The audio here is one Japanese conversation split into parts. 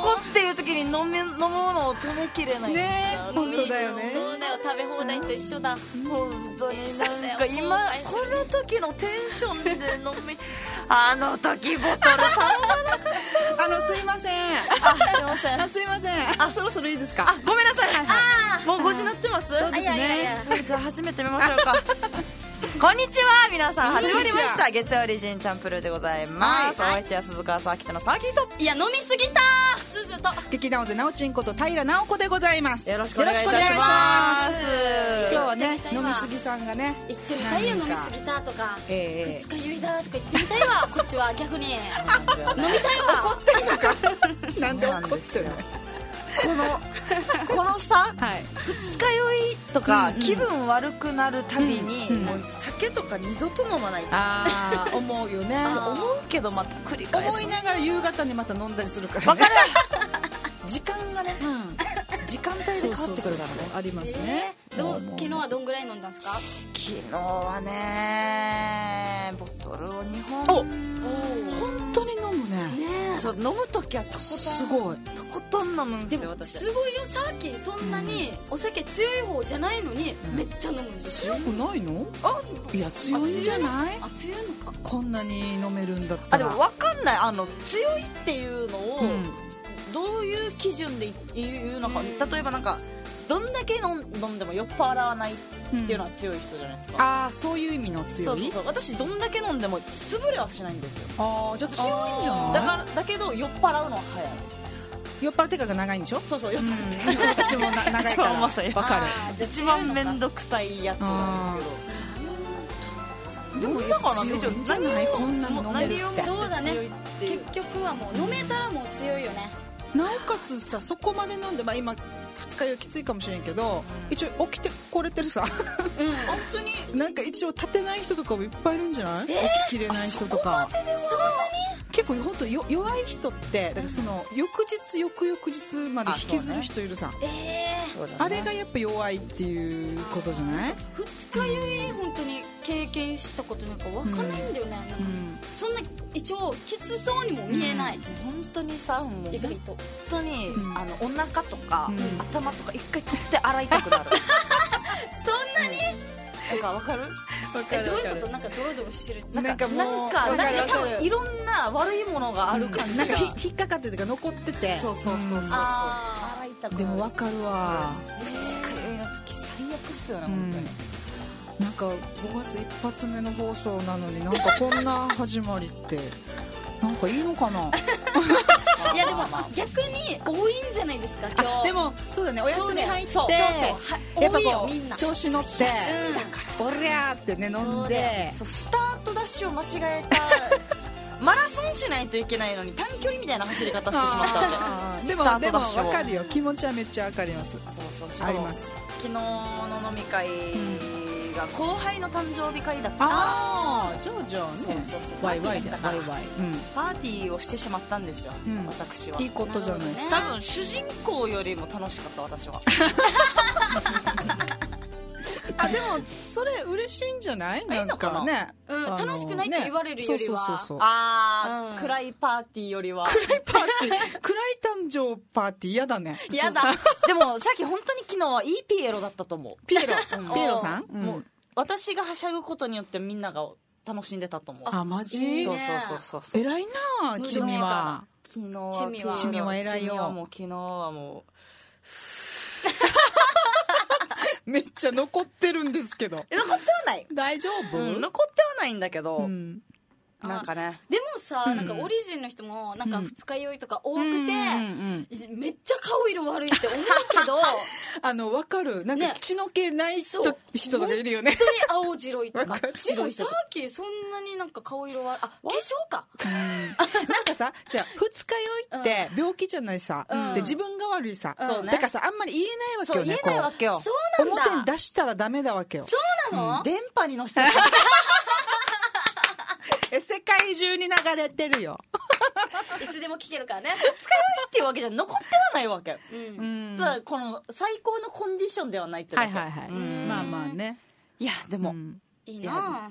こっていう時に飲むのを止めきれないね。本当だよね。 そうだよ、食べ放題と一緒だ。 本当になんか今この時のテンションで飲みあの時ボトル頼まなかった。 すいません。 すいません。 すいません。そろそろいいですか。 ごめんなさい。もう5時になってます。 そうですね。 じゃあ始めてみましょうか。こんにちは、皆さん始まりました月曜リジンチャンプルーでございます。お相手は鈴川さきとのサーキーと、 いや飲みすぎたすずと劇団ぜなおちんこと平直子でございます。 よろしくお願いいたします。 今日はね飲みすぎさんがね言ってみたいよ、飲みすぎたとかえ二日酔いだとか言ってみたいわ。こっちは逆に飲みたいわ。 怒ってんのか。なんで怒ってんの。 このさ、 はい、 二日酔いとか気分悪くなるたびに、もう酒とか二度と飲まないと思うよね。 思うけどまた繰り返す。 思いながら夕方にまた飲んだりするからね。 わかる。時間がね、時間帯で変わってくるからね。 ありますね。 昨日はどんぐらい飲んだんですか。 昨日はねボトルを2本。 本当に飲むね。 そう飲む時はすごいとことん飲むんですよ。私すごいよ。さっきそんなにお酒強い方じゃないのにめっちゃ飲むんですよ。 強くないの。いや強いんじゃない。 強いのか。 こんなに飲めるんだったら。 でも分かんない。強いっていうのをどういう基準で言うのか。例えばなんかどんだけ飲んでも酔っ払わないっていうのは強い人じゃないですか。 そういう意味の強い。 そう私どんだけ飲んでも潰れはしないんですよ。 じゃあ強いんじゃない。 だけど酔っ払うのは早い。 酔っ払ってからが長いんでしょ。 そうそう、 私も長いから分かる。一番めんどくさいやつなんだけど、でもだからね、 じゃないこんなの飲めるって。 そうだね、結局はもう飲めたらもう強いよね。 なおかつさ、そこまで飲んで、今二日酔いきついかもしれんけど、一応起きてこれてるさ、 普通になんか一応立てない人とかもいっぱいいるんじゃない？起ききれない人とか。 そんなに結構本当弱い人ってだからその翌日翌々日まで引きずる人いるさ。あれがやっぱ弱いっていうことじゃない？ 二日酔い本当に経験したことなんか分かんないんだよね。そんな一応きつそうにも見えない。 本当にさ、もう意外と本当にお腹とか頭とか一回取って洗いたくなる。 そんなに？ わかる？ どういうこと？なんかドロドロしてるって。 なんか多分いろんな悪いものがある感じが。 なんか引っかかってるとか残ってて。 そう。洗いたくなる。 でもわかるわ。 二日酔いの時最悪っすよね本当に。 なんか5月一発目の放送なのになんかこんな始まりってなんかいいのかな。 いやでも逆に多いんじゃないですか今日。 でもそうだね、お休み入ってやっぱこう調子乗っておりゃーってね飲んで、 スタートダッシュを間違えた。マラソンしないといけないのに短距離みたいな走り方してしまったわけ。 でも分かるよ、気持ちはめっちゃ分かります。 そうあります。 昨日の飲み会が後輩の誕生日会だった。 じゃあね、ワイワイでワイワイパーティーをしてしまったんですよ、私は。 いいことじゃないですか。 多分主人公よりも楽しかった私は。 でもそれ嬉しいんじゃない？なんかね、 楽しくないって言われるよりは暗いパーティーよりは。 暗い誕生パーティー嫌だね。 嫌だ。でもさっき本当に昨日はいいピエロだったと思う。 ピエロさん？ もう私がはしゃぐことによってみんなが楽しんでたと思う。 マジ？ そう。 偉いな君は。 君は偉いよ。 もう昨日はもうめっちゃ残ってるんですけど。 残ってはない。 大丈夫？ 残ってはないんだけど、なんかね。 でもさ、なんかオリジンの人もなんか二日酔いとか多くてめっちゃ顔色悪いって思うけど、 分かる。なんか血の気ない人とかいるよね。 本当に青白いとか。でもさっきそんなになんか顔色悪い。化粧か。 なんかさ、じゃあ二日酔いって病気じゃないさ。で自分が悪いさ。だからさ、あんまり言えないわけよね。 言えないわけよ。 そうなんだ。 表に出したらダメだわけよ。 そうなの？ 電波に乗せて世界中に流れてるよ。 いつでも聞けるからね。 二日酔いっていうわけじゃ残ってはないわけ。ただこの最高のコンディションではないってだけ。 まあね。 いやでもいいな。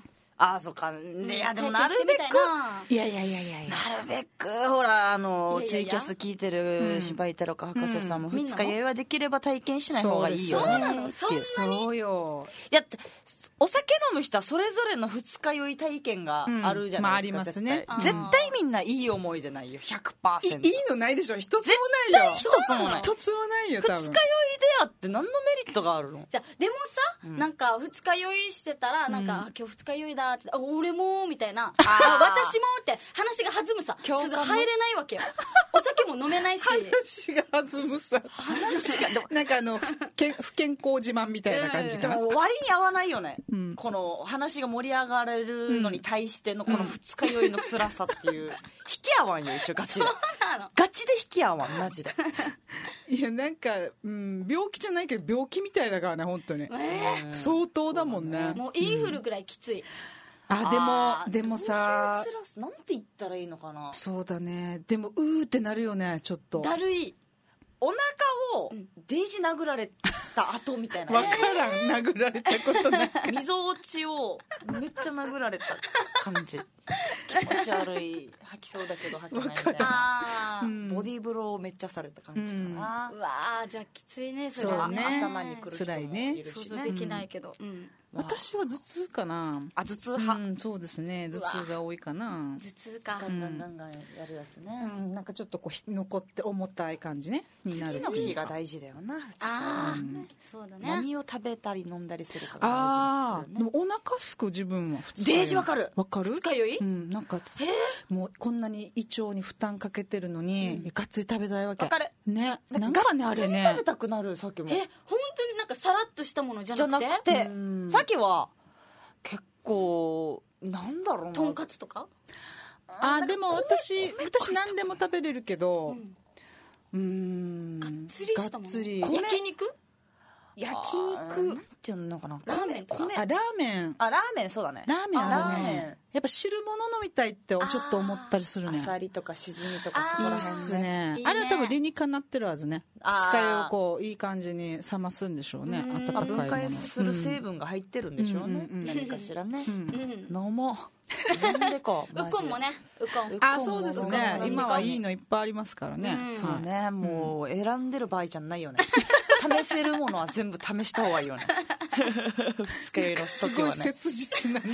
ああそうか、いやでもなるべくいやなるべくほらツイキャス聞いてる芝居太郎か博士さんも二日酔いはできれば体験しない方がいいよね。 そうなの、そんなに。 そうよ。 いやお酒飲む人はそれぞれの二日酔い体験があるじゃないですか、 ありますね。 絶対みんないい思い出ないよ 100%。 いいのないでしょ、一つもないよ。 一つもない。 一つもないよ、多分。 二日酔いであって何のメリットがあるの？ じゃでもさ、なんか二日酔いしてたらなんか、今日二日酔いだって、俺もみたいな、私もって話が弾むさ。入れないわけよ。お酒も飲めないし。 話が弾むさ。なんか不健康自慢みたいな感じかな。 でも割に合わないよね、この話が盛り上がれるのに対してのこの二日酔いの辛さっていう、引き合わんよ一応ガチで。ガチで引き合わんマジで。 いやなんか、病気じゃないけど病気みたいだからね、本当に。相当だもんね。 もうインフルぐらいきつい。 でもさ、 なんて言ったらいいのかな。 そうだね。でもうーってなるよね、ちょっと。 だるい。 お腹をデージ殴られた後みたいな。 わからん、殴られたことない。 みぞおちをめっちゃ殴られた感じ。気持ち悪い、吐きそうだけど吐けないみたいな。ボディーブローをめっちゃされた感じかな。 うわー、じゃあきついね、それはね。 頭にくる人もいるしね。 想像できないけど。 私は頭痛かな。 頭痛派。 そうですね、頭痛が多いかな。 頭痛か。 ガンガンガンガンやるやつね。 なんかちょっとこう残って重たい感じねになる。 次の日が大事だよな。 そうだね。 何を食べたり飲んだりするかが大事。 でもお腹すく自分は。 デージわかる。 わかる？ 二日酔い？ なんかもうこんなに胃腸に負担かけてるのにがっつり食べたいわけ。 わかる。 ね。なんかねあれね。 食べたくなるさっきも。 本当になんかさらっとしたものじゃなくて。 さっきは結構なんだろうな。 とんかつとか？ でも私何でも食べれるけど。 がっつりしたもの。焼肉？ 焼肉なんていうのかな。 ラーメンとか。 ラーメン。 ラーメンそうだね。 ラーメンあるね。やっぱ汁物飲みたいってちょっと思ったりするね。 あさりとかしじみとかそこら辺ね。 いいっすね。あれは多分理にかなってるはずね。二日酔いをこういい感じに冷ますんでしょうね。温かいもの。 分解する成分が入ってるんでしょうね。何かしらね。飲もう。飲んでこう。 ウコンもね。ウコン。 そうですね。今はいいのいっぱいありますからね。 そうね。もう選んでる場合じゃないよね。試せるものは全部試した方がいいよね。二日酔いの時はね。 すごい切実な。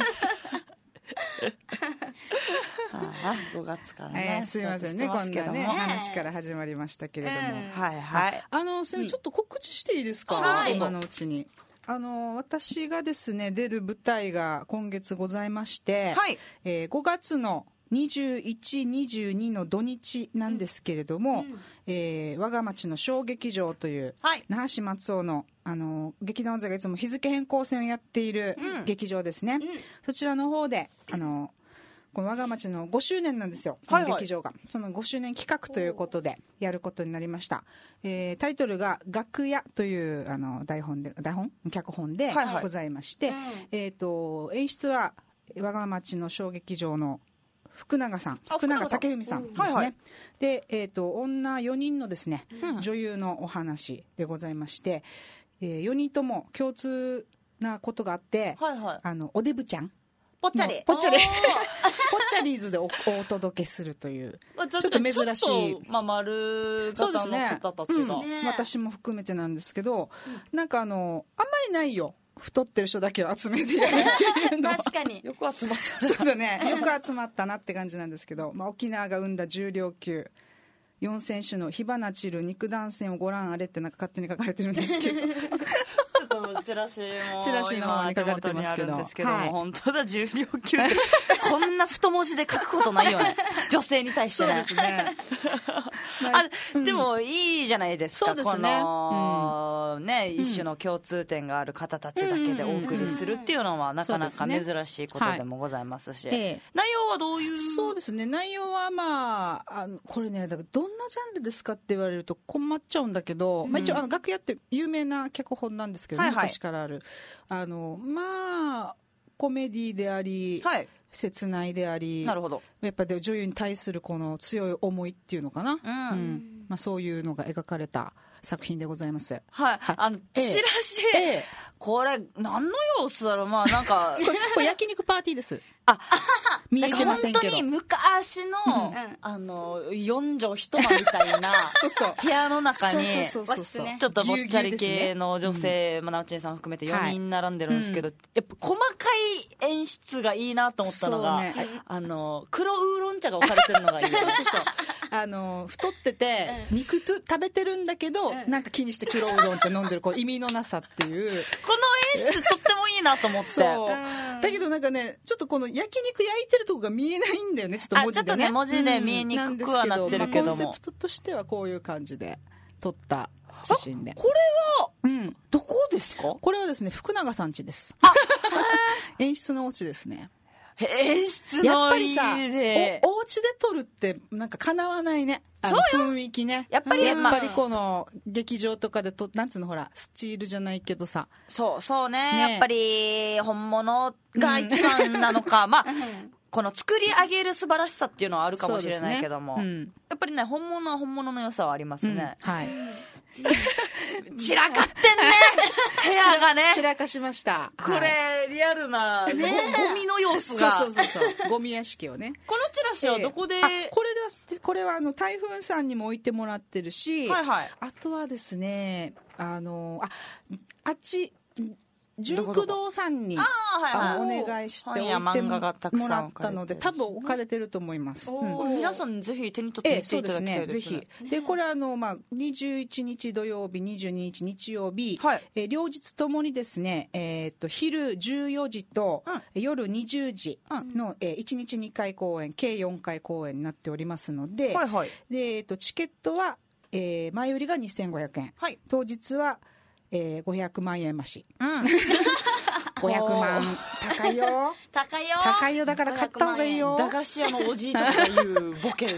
5月からね。 すいませんね、こんなね話から始まりましたけれども。 はいはい。 それちょっと告知していいですか？今のうちに。私がですね出る舞台が今月ございまして、5月の21、22の土日なんですけれども、我が町の小劇場という、那覇市松尾の劇団座がいつも日付変更戦をやっている劇場ですね、そちらの方でこの我が町の5周年なんですよ、劇場が。その5周年企画ということでやることになりました。タイトルが楽屋という脚本でございまして、演出は我が町の小劇場の福永武文さんですね。で、女4人のですね、女優のお話でございまして、4人とも共通なことがあって、おデブちゃんぽっちゃりぽっちゃりーずで お届けするというちょっと珍しい、 丸型の方たちが、 私も含めてなんですけど、なんかあんまりないよ、太ってる人だけを集めてやるっていうのは確かによく集まったそうだね、よく集まったなって感じなんですけど、沖縄が生んだ重量級4選手の火花散る肉弾戦をご覧あれってなんか勝手に書かれてるんですけどチラシの方に書かれてますけど、 本当だ、重量級ってこんな太文字で書くことないよね女性に対してね。 そうですねでもいいじゃないですか。 そうですね、 この一種の共通点がある方たちだけでお送りするっていうのはなかなか珍しいことでもございますし、内容はどういう？ そうですね、内容はこれね、だからどんなジャンルですかって言われると困っちゃうんだけど、一応楽屋って有名な脚本なんですけど、昔からあるコメディであり、切ないであり、 なるほど、 やっぱり女優に対するこの強い思いっていうのかな、そういうのが描かれた作品でございます。 はい。チラシ、これ何の様子だろう。まあなんかこれ焼肉パーティーです。見えてませんけど、 本当に昔の、四畳一間みたいな部屋の中にちょっとぼっちゃり系の女性、なおちんさん含めて4人並んでるんですけど、やっぱ細かい演出がいいなと思ったのが、黒ウーロン茶が置かれてるのがいい。 太ってて、肉食べてるんだけど、なんか気にして黒ウーロン茶飲んでる意味のなさっていうこの演出とってもいいなと思って。 そうだけどなんかね、ちょっとこの焼肉焼いてるとこが見えないんだよね、ちょっと文字でね。 ちょっとね、文字で見えにくくはなってるけども、 コンセプトとしてはこういう感じで撮った写真で。 これは、どこですか？ これはですね、福永さん家です。演出のお家ですね。 演出のいいね。 やっぱりさ、お家で撮るってなんか叶わないね。雰囲気ね。 やっぱりこの劇場とかでなんつうの、ほらスチールじゃないけどさ。 そうね。やっぱり本物が一番なのか。まあこの作り上げる素晴らしさっていうのはあるかもしれないけども、やっぱりね、本物は本物の良さはありますね。はい。散らかってんね、部屋がね。 散らかしました。 これリアルなゴミの様子が。 そうゴミ屋敷をね。 このチラシはどこで？ これは台風さんにも置いてもらってるし、あとはですね、あっち純駆動さんにお願いして置いてもらったので、多分置かれてると思います。 皆さんぜひ手に取ってみていただきたいですね。 ぜひ。でこれ21日土曜日、22日日曜日、両日ともにですね、昼14時と夜20時の1日2回公演、計4回公演になっておりますので、チケットは前売りが2500円、当日は500万円増し。500万高いよ。高いよ。だから買った方がいいよ。 駄菓子屋のおじいとかいうボケ。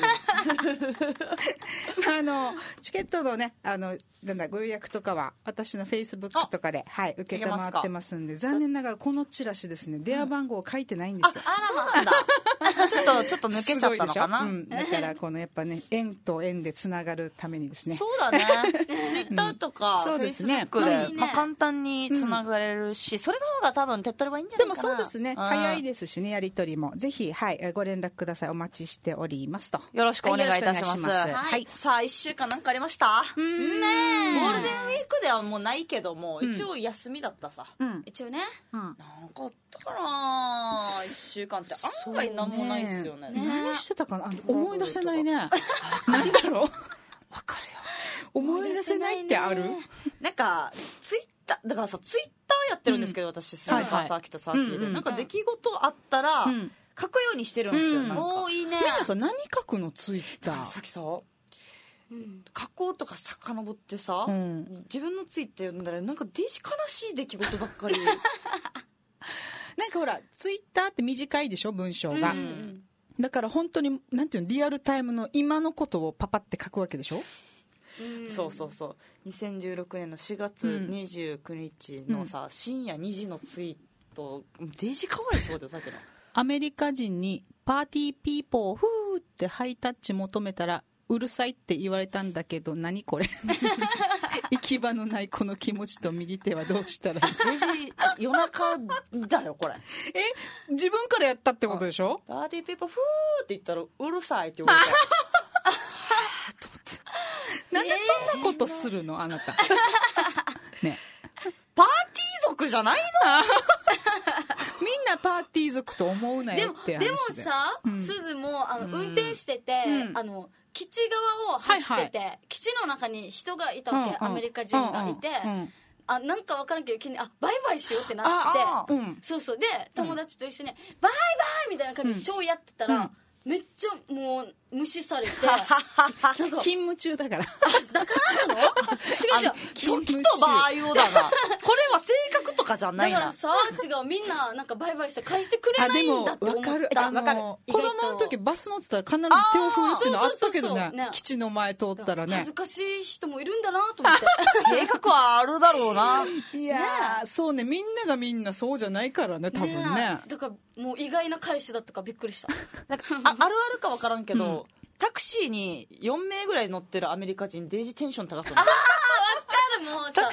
チケットのね、ご予約とかは私のフェイスブックとかで受けてもらってますんで、残念ながらこのチラシですね、電話番号書いてないんですよ。 そうなんだ。ちょっと抜けちゃったのかな。 だからこのやっぱね、縁と縁でつながるためにですね。 そうだね。ツイッターとかフェイスブックで簡単につながれるし、それの方が多分手っ取りはいいんじゃないかな。 でもそうですね、早いですしね、やり取りもぜひご連絡ください。お待ちしておりますと。 よろしくお願いいたします。さあ1週間なんかありました？ゴールデンウィークではもうないけども、一応休みだったさ。 一応ね。 なんかあったかな。1週間って案外なんもないですよね。 何してたかな、思い出せないね。何だろう。わかるよ。思い出せないってある？ なんかツイッターだからさ、ツイッターやってるんですけど、私スーパーサーキットサーキットでなんか出来事あったら書くようにしてるんですよ。 いいね。 みんなさ、何書くのツイッター？ さっきさ、加工とか遡ってさ、自分のツイッター読んだらなんか悲しい出来事ばっかり。 なんかほらツイッターって短いでしょ、文章が。だから本当になんていうの、リアルタイムの今のことをパパって書くわけでしょ。 そう2016年の4月29日のさ、深夜2時のツイート、デジかわいそうで、さっきのアメリカ人にパーティーピーポーフーってハイタッチ求めたらうるさいって言われたんだけど、何これ。行き場のないこの気持ちと右手はどうしたらいい？ 夜中だよこれ。 自分からやったってことでしょ？ パーティーピーポーフーって言ったらうるさいって言われた。 なんでそんなことするの、あなた。ね。 パーティー族じゃないの？ みんなパーティー族と思うなよって話で。 でもさ、すずも運転してて、基地側を走ってて、基地の中に人がいたわけ、アメリカ人がいて、なんか分からんけど急にバイバイしようってなって、そうで友達と一緒にバイバイみたいな感じで超やってたら、めっちゃもう無視されて勤務中だからだからなの？違う時と場合をだな。これは性格とかじゃないな。 だからさ、違う、みんななんかバイバイして返してくれないんだって思って。 分かる。子供の時バス乗ってたら必ず手を振るっていうのあったけどね、基地の前通ったらね。 恥ずかしい人もいるんだなと思って。 性格はあるだろうな。 いやそうね、みんながみんなそうじゃないからね、多分ね。 だからもう意外な返しだったからびっくりした。 なんかあるあるか分からんけど、タクシーに4名ぐらい乗ってるアメリカ人デージテンション高くない？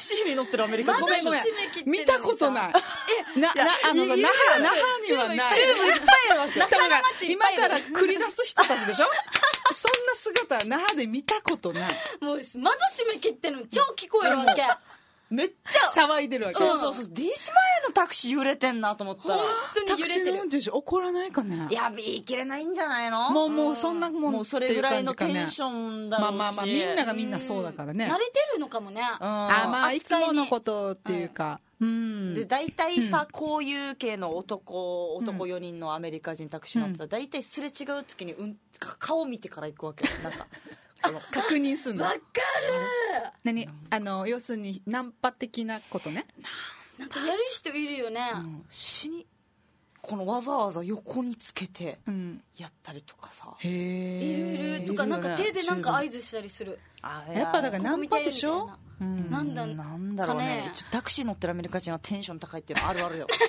シーに乗ってるアメリカ人。 ごめん見たことない。那覇にはない。 チューブいっぱいあるわけ。 今から繰り出す人たちでしょ。そんな姿那覇で見たことない。 もう窓閉め切ってるの超聞こえるわけ。 めっちゃ騒いでるわけ。 そう。ディーシ前のタクシー揺れてんなと思ったら、 本当に揺れてる。 タクシーの運転手怒らないかね。 いや、言い切れないんじゃないの。 もうそんなもん。 もうそれぐらいのテンションだろうし。 まあみんなそうだからね。 慣れてるのかもね。 まあいつものことっていうか。 で大体さ、こういう系の男4人のアメリカ人タクシー乗ってたら大体すれ違う時に顔見てから行くわけ。なんか確認すんの。 わかる。 何要するにナンパ的なことね。 なんかやる人いるよね。 このわざわざ横につけてやったりとかさ。 いるとか、なんか手でなんか合図したりする。 やっぱだからナンパでしょ。 なんだろうね。タクシー乗ってるアメリカ人はテンション高いっていうのあるあるよ。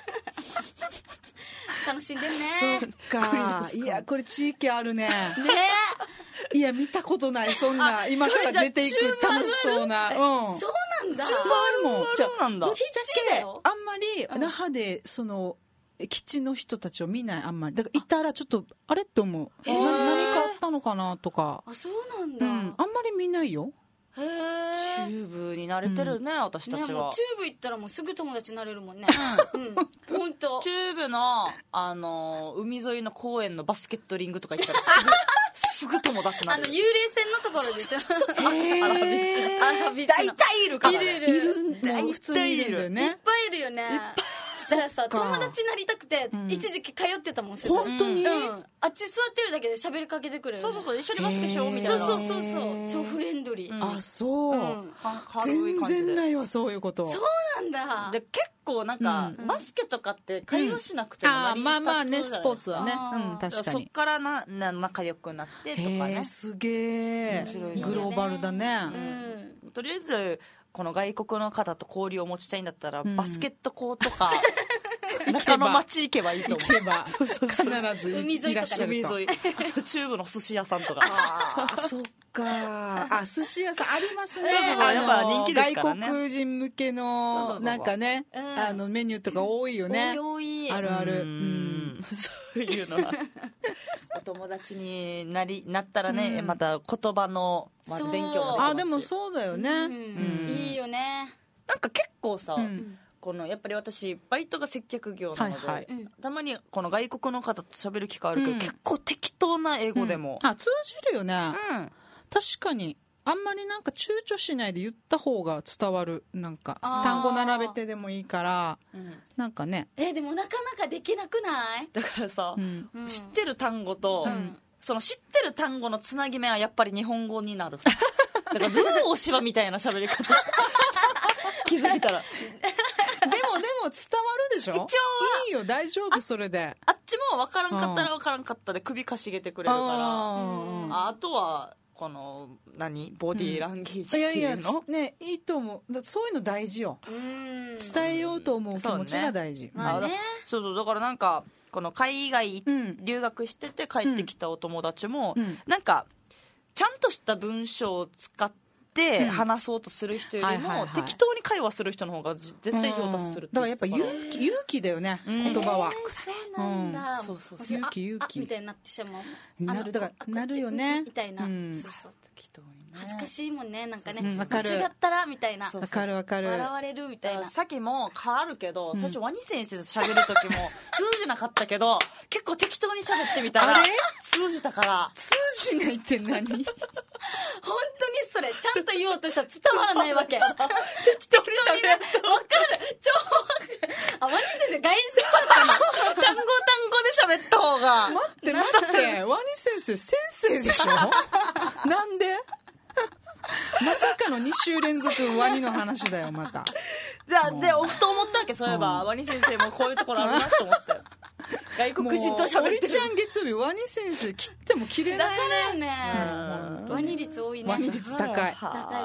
楽しんでんね。 そっか。いやこれ地域あるね。いや見たことない。そんな今から出ていく楽しそうな。 そうなんだ。 中華あるもん。 じゃああんまり那覇でその基地の人たちを見ない。あんまりだからいたらちょっとあれって思う。何かあったのかなとか。 そうなんだ。 あんまり見ないよ。 チューブに慣れてるね、私たちは。 チューブ行ったらもうすぐ友達になれるもんね。本当。 チューブの海沿いの公園のバスケットリングとか行ったらすぐ友達になる。 幽霊船のところでしょ。 アラビッチ。大体いるからね。 いるんだ。普通にいるんだよね。 いっぱいいるよね。だからさ、友達になりたくて一時期通ってたもん。 本当に。 あっち座ってるだけで喋りかけてくれる。 そう一緒にバスケしようみたいな。 そう超フレンドリー。 そう。全然ないわそういうこと。 そうなんだ。 で結構なんかバスケとかって会話しなくてもまあね、スポーツはね。確かに。 そっから仲良くなってとかね。 すげえ。グローバルだね。 とりあえずこの外国の方と交流を持ちたいんだったら、バスケットコーとか中の町行けばいいと思う。 行けば必ず海沿いとか海沿い。あと中部の寿司屋さんとか。 そっか。寿司屋さんありますね。 やっぱ人気ですからね。 外国人向けのなんかね、メニューとか多いよね。 多い。 あるある。 そういうのはお友達になったらね、また言葉の勉強ができますし。 でもそうだよね。 いいよね。 なんか結構さ、このやっぱり私バイトが接客業なので、たまにこの外国の方と喋る機会あるけど、結構適当な英語でも、 通じるよね。確かにあんまりなんか躊躇しないで言った方が伝わる。なんか単語並べてでもいいから、なんかね。 でもなかなかできなくない？ だからさ、知ってる単語と、その知ってる単語のつなぎ目はやっぱり日本語になる。だからルー大柴みたいな喋り方気づいたらでも伝わるでしょ。一応いいよ、大丈夫。それであっちも分からんかったら分からんかったで首かしげてくれるから、あとはこのボディーランゲージっていうの、 ね、いいと思う。そういうの大事よ。伝えようと思う気持ちが大事。 そうだからなんかこの海外留学してて帰ってきたお友達も、なんかちゃんとした文章を使って話そうとする人よりも適当に会話する人の方が絶対上達する。 だからやっぱ勇気だよね、言葉は。 そうなんだ。 勇気みたいになってしまう。 だからなるよねみたいな。 適当に恥ずかしいもんね、なんかね。 わかる。 違ったらみたいな。 わかる。 笑われるみたいな。 さっきも変わるけど、最初ワニ先生と喋る時も通じなかったけど、結構適当に喋ってみたら通じたから。 通じないって何？ 本当にそれちゃんと言おうとしたら伝わらないわけ。 適当に喋る。 わかる。超わかる。ワニ先生外人だったの。 単語で喋った方が。 待ってワニ先生でしょ。なんで？まさかの2週連続ワニの話だよまた。 でふと思ったわけ。そういえばワニ先生もこういうところあるなと思って。外国人と喋ってる。 おりちゃん月曜日ワニ先生切っても切れないね。 だからよね。ワニ率多いね。 ワニ率高いね。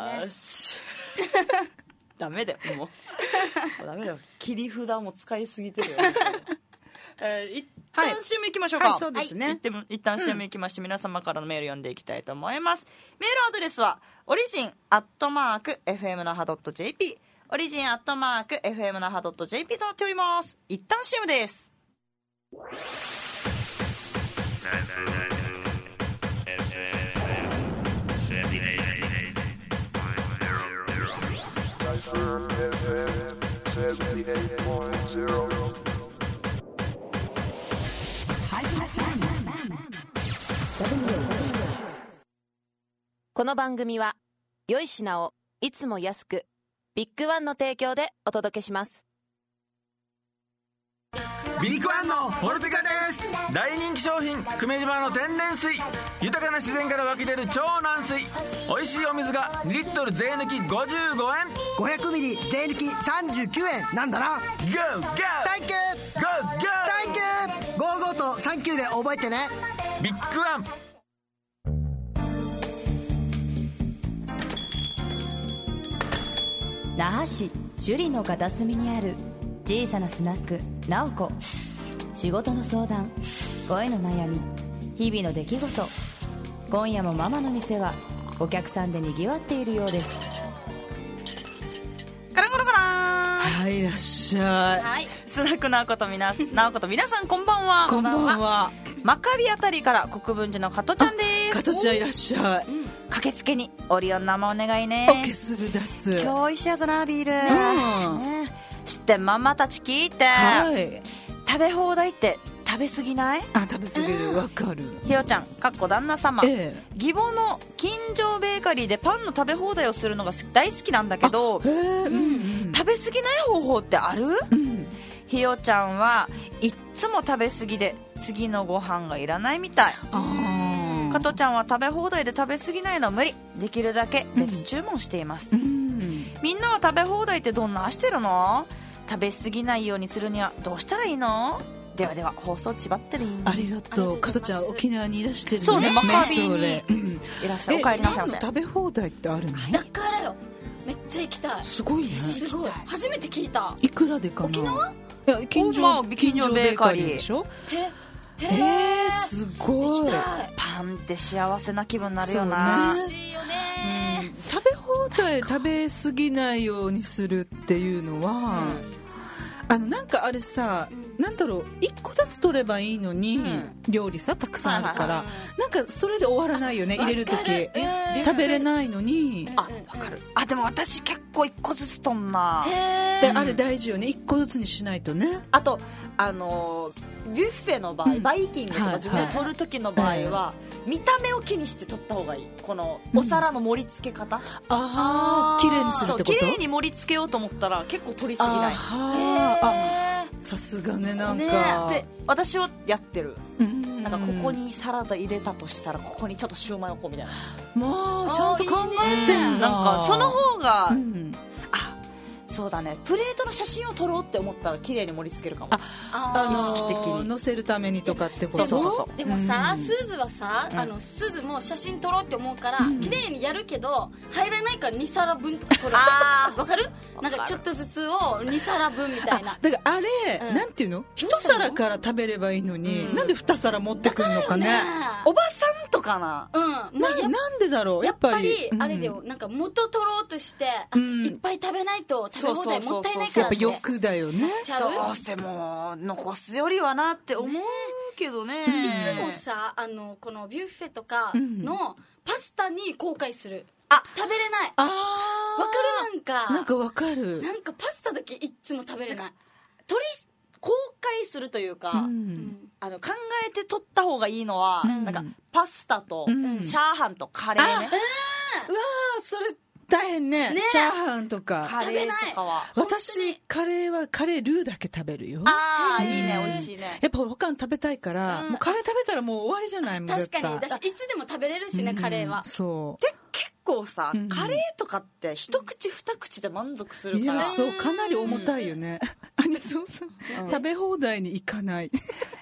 ダメだよもうダメだよ。切り札も使いすぎてるよ。 旦 CM 行きましょうか。 そうですね。 一旦 CM 行きまして、皆様からのメール読んでいきたいと思います。メールアドレスはオリジン@fm 那覇 .jp、 オリジン@fm 那覇 .jp となっております。一旦 CM です。 この番組は良い品をいつも安く、ビッグワンの提供でお届けします。 ビッグワンのポルピカです。大人気商品久米島の天然水、豊かな自然から湧き出る超軟水、美味しいお水が2リットル税抜き55円、 500ミリ税抜き39円なんだな。 ゴーゴーサンキュー、 ゴーゴーサンキュー、55と39で覚えてね。 ビッグワン。 那覇市首里の片隅にある小さなスナックなおこ。仕事の相談、恋の悩み、日々の出来事、今夜もママの店はお客さんでにぎわっているようです。 カランコロカラン。 はい、いらっしゃい。 はい、スナックなおこと皆さんこんばんは。 こんばんは。 真壁あたりから国分寺の加トちゃんです。 加トちゃんいらっしゃい。 駆けつけにオリオン生お願いね。 オッケー、すぐ出す。 今日おいしいやつなビール、ね、知ってんママたち聞いて、はい、食べ放題って食べ過ぎない？ 食べ過ぎる、わかる。 ひよちゃんかっこ旦那様、義母の近所ベーカリーでパンの食べ放題をするのが大好きなんだけど、食べ過ぎない方法ってある？ひよちゃんはいっつも食べ過ぎで次のご飯がいらないみたい。加トちゃんは食べ放題で食べ過ぎないの無理、できるだけ別注文しています、みんなは食べ放題ってどんなしてるの？食べ過ぎないようにするにはどうしたらいいの？ではでは放送ちばってり。 ありがとう。加トちゃん沖縄にいらしてるね。 そうね、真壁にいらっしゃる。お帰りなさいませ。 食べ放題ってあるの？ だからよ、めっちゃ行きたい。 すごいね。 すごい、初めて聞いた。 いくらでかな？ 沖縄？ いや、近所ベーカリーでしょ。すごい。 パンって幸せな気分になるよな。 美味しいよね。 食べ放題食べ過ぎないようにするっていうのは、なんかあれさ、なんだろう、1個ずつ取ればいいのに、料理さたくさんあるから、なんかそれで終わらないよね。入れる時食べれないのに。 わかる。でも私結構1個ずつ取んな。 で、あれ大事よね、1個ずつにしないとね。 あとビュッフェの場合、バイキングとか自分で取る時の場合は、見た目を気にして取った方がいい。このお皿の盛り付け方、 綺麗にするってこと？ 綺麗に盛り付けようと思ったら結構取りすぎない。 さすがね、なんかで私はやってる。なんかここにサラダ入れたとしたらここにちょっとシューマイをこうみたいな。 まあちゃんと考えてんだ。 なんかその方が、そうだね、プレートの写真を撮ろうって思ったら綺麗に盛り付けるかも。意識的に載せるためにとかってこと？ そうでもさ、スズはさ、スズも写真撮ろうって思うから綺麗にやるけど入らないから2皿分とか撮る。わかる？なんかちょっとずつを2皿分みたいな。 だからあれ、なんていうの、1皿から食べればいいのに、なんで2皿持ってくんのかね。 おばさんとかな。 なんでだろう。やっぱりあれだよ、なんか元取ろうとしていっぱい食べないと食べ放題もったいないからって。 やっぱ欲だよね。 どうせもう残すよりはなって思うけどね。 いつもさ、このビュッフェとかのパスタに後悔する。食べれない。わかる？ なんかわかる。 なんかパスタだけいつも食べれない。 後悔するというか、考えて取った方がいいのは、なんかパスタとチャーハンとカレーね。 うわー、それ大変ね。チャーハンとかカレーとかは。 私カレールーだけ食べるよ。 いいね、美味しいね。 やっぱ他の食べたいから、もうカレー食べたらもう終わりじゃない。 確かに。私いつでも食べれるしね、カレーは。 そうで、結構さ、カレーとかって一口二口で満足するから。 いや、そう、かなり重たいよね。そう食べ放題に行かない。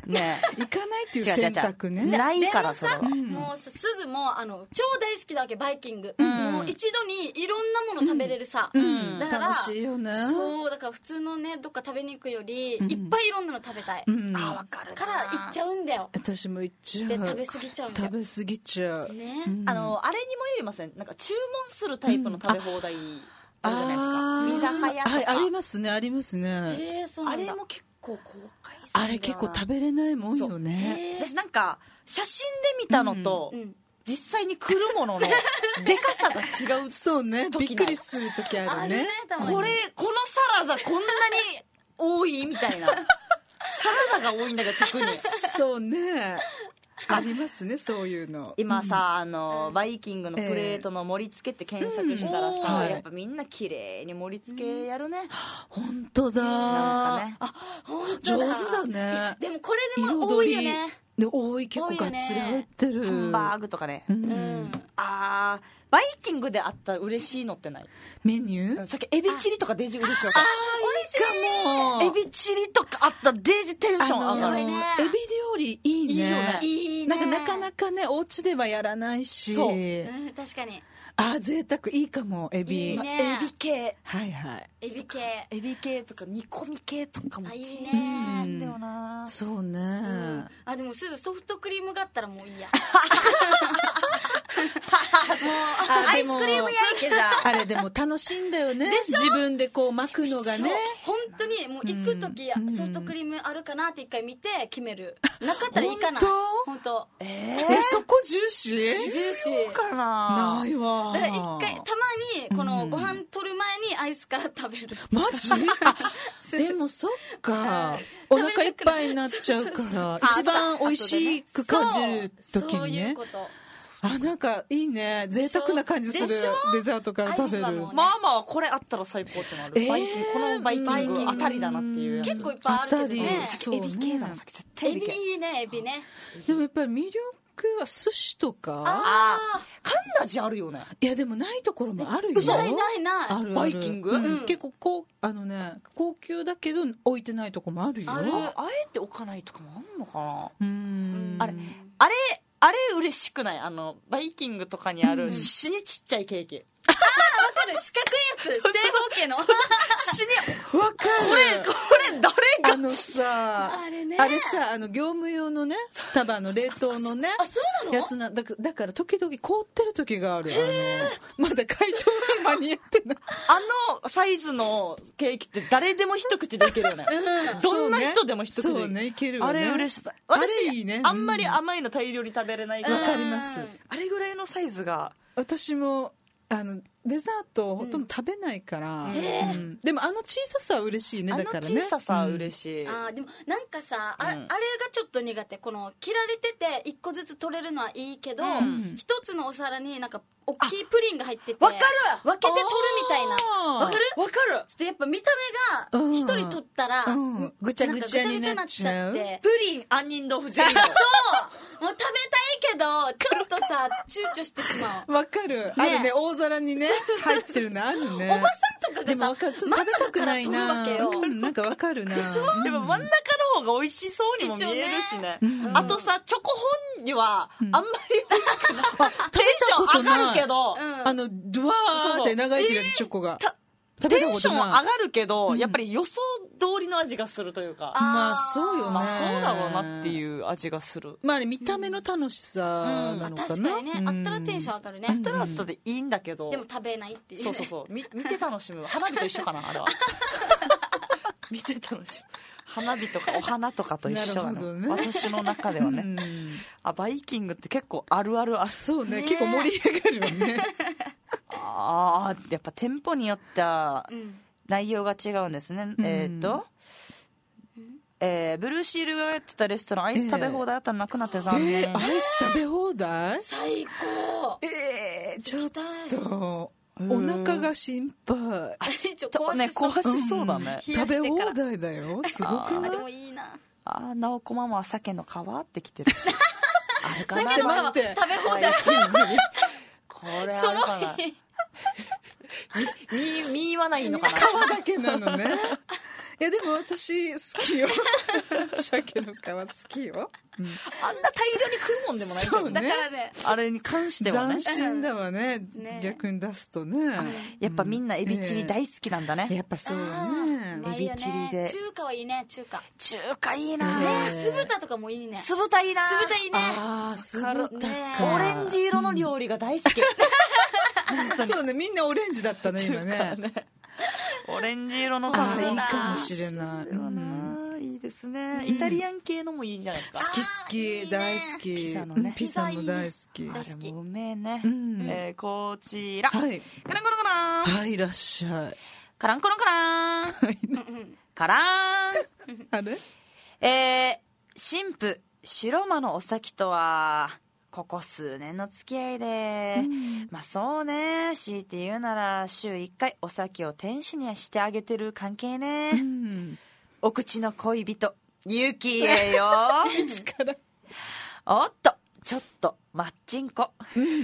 ね行かないっていう選択ね。 ないからそれは。 もうすずも超大好きだわけ、バイキング。もう一度にいろんなもの食べれるさ。だから楽しいよね。 そうだから普通のねどっか食べに行くよりいっぱいいろんなの食べたい。 あ、わかるから行っちゃうんだよ。 私も行っちゃう。 で食べ過ぎちゃうんだよ。 食べ過ぎちゃう。 ね。 あれにもよりません。なんか注文するタイプの食べ放題あるじゃないですか。居酒屋とか。 はい、ありますね、ありますね。 そうなんだ。 あれも結構公開する。 あれ結構食べれないもんよね。 私なんか写真で見たのと実際に来るもののでかさが違う。 そうね、びっくりする時あるね。 このサラダこんなに多いみたいな。サラダが多いんだけど特に。 そうね。ありますね、そういうの。 今さ、バイキングのプレートの盛り付けって検索したらさ、やっぱみんな綺麗に盛り付けやるね。 本当だ。 なんかね。 上手だね。 でもこれでも多いよね。 で多い、結構がっつり入ってる。 ハンバーグとかね。バイキングであったら嬉しいのってない？ メニュー？ さっきエビチリとかデージ嬉しいよ。 いいかも。 エビチリとかあったらデージテンション上がる。 エビ料理いいね。 いいよね。 いいね。 なかなかね、お家ではやらないし。 そう。確かに。 贅沢いいかも、エビ。 いいね。 エビ系。 はいはい。 エビ系とか煮込み系とかもいいね。 んだよな。 そうね。 でもすずソフトクリームがあったらもういいや。 アイスクリーム焼いてさ、 あれでも楽しいんだよね。自分でこう巻くのがね。 本当にもう行く時ソフトクリームあるかなって一回見て決める。なかったら行かない。本当。 そこ重視？ 重視かな。 ないわ。 だから一回たまにこのご飯取る前にアイスから食べる。 マジ？でもそっか。お腹いっぱいになっちゃうから一番美味しく感じる時にね。そういうこと。なんかいいね、贅沢な感じする。デザートから食べる。 まあまあこれあったら最高ってなる。このバイキング当たりだなっていうやつ。 結構いっぱいあるけどね。 エビ系だな。絶対エビいいね、エビね。 でもやっぱり魅力は寿司とか。 カンナジあるよね。 いやでもないところもあるよ。 ないある。 バイキング結構高級だけど置いてないとこもあるよ。 あえて置かないとかもあんのかな。あれ嬉しくない？バイキングとかにある死にちっちゃいケーキ。 わかる、四角いやつ、正方形の。 わかる。 これ誰がさ、あれさ、業務用のね、束の冷凍のね、 そうなの？ やつだから時々凍ってる時がある。まだ解凍が間に合ってない。 サイズのケーキって誰でも一口でいけるよね。どんな人でも一口で。 そうね、いけるよね。 あれ嬉しさ。私、あんまり甘いの大量に食べれないから。 わかります。 あれぐらいのサイズが。 私も、デザートをほとんど食べないから、でも小ささは嬉しいね。だからね、 小ささは嬉しい。 でもなんかさ、あれがちょっと苦手。この切られてて一個ずつ取れるのはいいけど、一つのお皿になんか大きいプリンが入ってて、 わかる、 分けて取るみたいな。わかる？ わかる。 ちょっとやっぱ見た目が一人取ったらぐちゃぐちゃになっちゃう。 プリン、杏仁豆腐ゼリー。 そうもう食べたいけどちょっとさ躊躇してしまう。 わかる。あるね、大皿にね入ってるのあるね。 おばさんとかがさ、 でもちょっと食べたくないな。なんかわかるな。 でも真ん中の方が美味しそうにも見えるしね。あとさ、チョコ本にはあんまり美味しくない。テンション上がるけど、 ドワーって長いってるやつ、チョコが。 テンション上がるけど、やっぱり予想通りの味がするというか。 まあそうよね。 そうだろうなっていう味がする。 まあ見た目の楽しさなのかな。 確かにね、あったらテンション上がるね。 あったらあったでいいんだけど。 でも食べないっていう。 そう見て楽しむ。花火と一緒かな、あれは。見て楽しむ。花火とかお花とかと一緒なの。私の中ではね。バイキングって結構あるある。 そうね、結構盛り上がるよね。 やっぱ店舗によっては内容が違うんですね。ブルーシールがやってたレストラン、アイス食べ放題あったらなくなって残念。 アイス食べ放題？ 最高。 ちょっとお腹が心配。 壊しそうだね。 食べ放題だよ。すごくない？ でもいいな。 直子ママは鮭の皮ってきてるし。あるかな。 待って、食べ放題。 これあるかな。見言わないのかな。 皮だけなのね。 いやでも私好きよ鮭の皮好きよ、 あんな大量に食うもんでもないけどね。 だからね、 あれに関してはね斬新だわね、逆に出すとね。 やっぱみんなエビチリ大好きなんだね。 やっぱそうね。 エビチリで。 中華はいいね、中華いいな。 酢豚とかもいいね。 酢豚いいな。 酢豚いいね。 ああ、酢豚か。オレンジ色の料理が大好き。 そうね、みんなオレンジだったね今ね。 オレンジ色のああ、いいかもしれない。 いいですね。イタリアン系のもいいんじゃないですか。 好き大好き。 ピザのね。 ピザも大好き。 あれもうめえね。こちら。 はい。 カランコロンカラン。 はい、いらっしゃい。 カランコロンカラン。カラン。 あれ？ 新婦白間のお咲とはここ数年の付き合いで、まあそうね、強いて言うなら週1回お咲を天使にしてあげてる関係ね。お口の恋人ゆきえよ。 いつから？ おっとちょっとマッチンコ。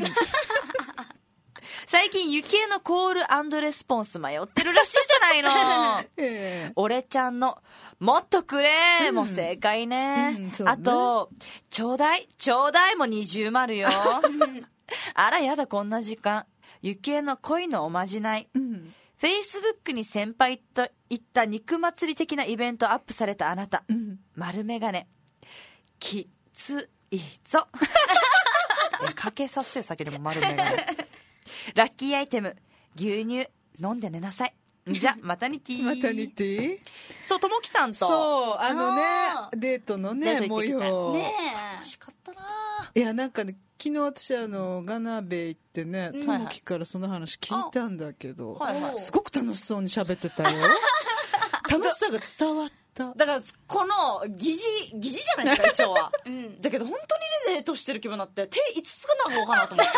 最近ゆきえのコール&レスポンス迷ってるらしいじゃないの。俺ちゃんのもっとくれも正解ね。あとちょうだいも20丸よ。あらやだ、こんな時間。ゆきえの恋のおまじない。フェイスブックに先輩といった肉祭り的なイベントアップされたあなた、丸メガネきついぞ。かけさせ先でも丸メガネ。ラッキーアイテム牛乳飲んで寝なさい。じゃマタニティマタニティ。 そう、ともきさんとそうデートのね模様ね。 楽しかったな。 いやなんかね、昨日私ガナベ行ってね、ともきからその話聞いたんだけど、すごく楽しそうに喋ってたよ。楽しさが伝わった。 だからこの疑似じゃないですか一応は。だけど本当にデートしてる気分になって手5つなのかなと思って。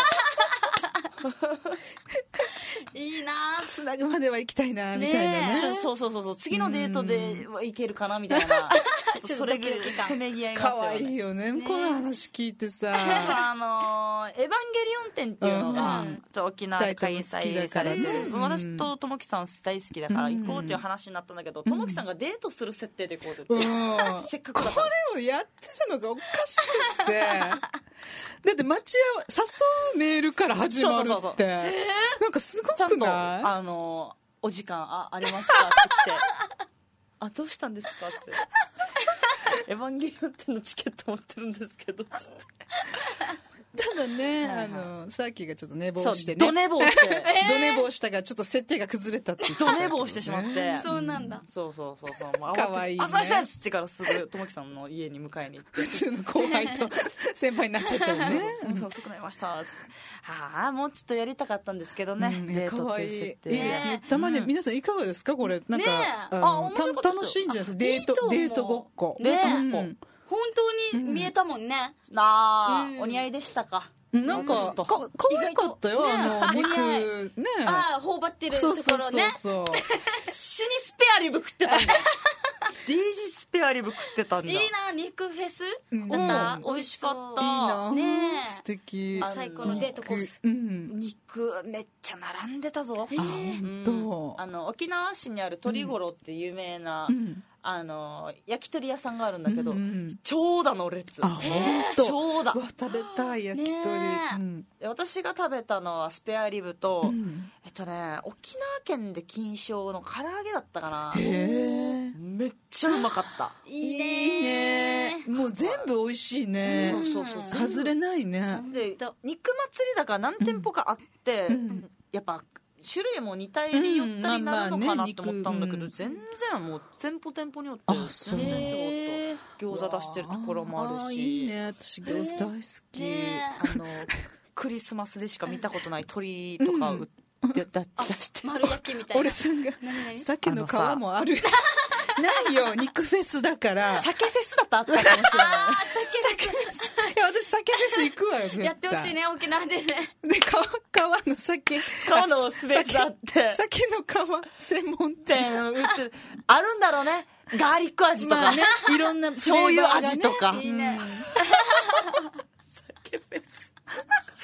いいな、 つなぐまでは行きたいなみたいなね。 そう次のデートではいけるかなみたいな。ちょっとそれぐらいせめぎ合いがあって。 可愛いよね。この話聞いてさ、 エヴァンゲリオン展っていうのが沖縄で開催されてる。私とともきさん大好きだから行こうっていう話になったんだけど、ともきさんがデートする設定で行こうって言って、せっかくだからこれをやってるのがおかしくて。だって誘うメールから始まるって、なんかすごくない？ ちゃんとお時間ありますかって来て、どうしたんですかってエヴァンゲリオン展のチケット持ってるんですけどつって。 ただね、さっきがちょっと寝坊してね。 ド寝坊して。 ド寝坊したからちょっと設定が崩れたって言ってド寝坊してしまって。 そうなんだ。 そう。 かわいいね。 朝っつってからすぐともきさんの家に迎えに行って。 普通の後輩と先輩になっちゃったよね。 遅くなりました。もうちょっとやりたかったんですけどね。デートっていう設定。 いいですね。たまに皆さんいかがですかこれ？なんか楽しいんじゃないですか。デートごっこ。 デートごっこ。 本当に見えたもんね。 お似合いでしたか？ なんか可愛かったよ。肉ね。 頬張ってるところね。 死にスペアリブ食ってたんだ。デイジスペアリブ食ってたんだ。 いいな、肉フェスだった。 美味しかった。 いいな。 ね、 素敵。 最高のデートコース。 肉めっちゃ並んでたぞ。沖縄市にある鶏五郎って有名な焼き鳥屋さんがあるんだけど、長蛇の列。長蛇。 食べたい焼き鳥。 私が食べたのはスペアリブと、沖縄県で金賞の唐揚げだったかな。めっちゃうまかった。 いいね。もう全部美味しいね。そう外れないね。 で肉祭りだから何店舗かあって、やっぱ種類も似たり寄ったりなるのかなと思ったんだけど、全然もう店舗によって全然ちょっと餃子出してるところもあるし。 いいね、私餃子大好き。 クリスマスでしか見たことない鳥とか売って出して丸焼きみたいな。 俺さんが鮭の皮もある。ないよ、肉フェスだから。 鮭フェスだったらあったかもしれない。 鮭フェス。いや、私鮭フェス行くわよ、絶対。 やってほしいね、沖縄でね。 で、皮の鮭。 皮のスベースあって。 鮭の皮専門店売ってる。あるんだろうね。ガーリック味とかね。 いろんな醤油味とか。 いいね。 鮭フェス。